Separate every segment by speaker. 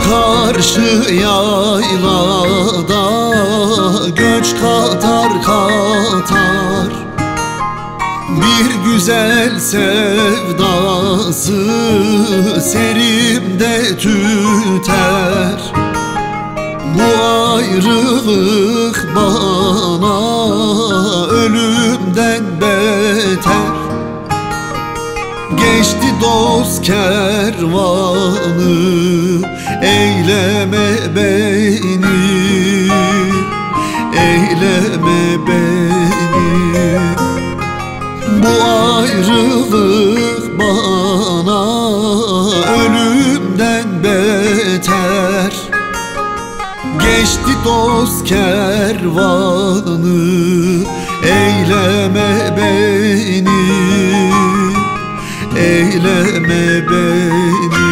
Speaker 1: karşı yaylada göç katar katar, bir güzel sevdası serimde tüter. Bu ayrılık bana ölümden beter. Geçti dost kervanı, eyleme beni, eyleme beni. Bu ayrılık bana ölümden beter. Geçti dost kervanı, eyleme beni, eyleme beni.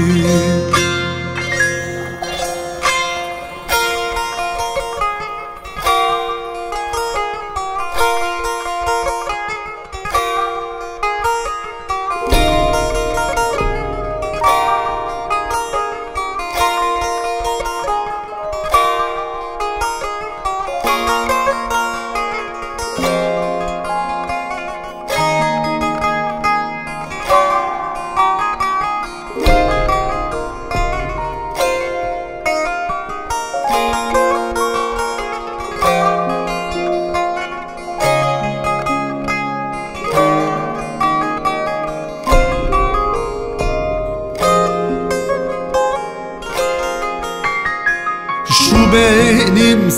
Speaker 1: Şu benim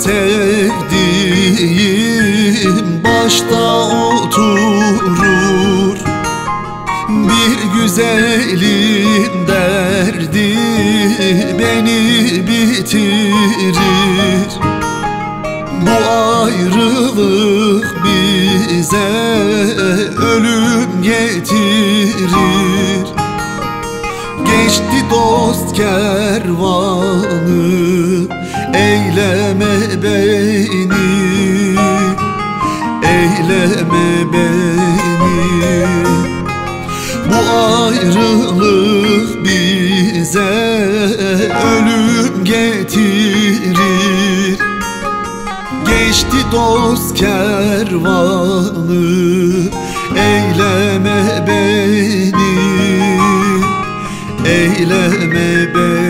Speaker 1: sevdiğim başta oturur, bir güzelin derdi beni bitirir. Bu ayrılık bize ölüm getirir. Geçti dost kervanı, eyleme beni, eyleme beni. Bu ayrılık bize ölüm getirir. Geçti dost kervanı, eyleme beni, eyleme beni.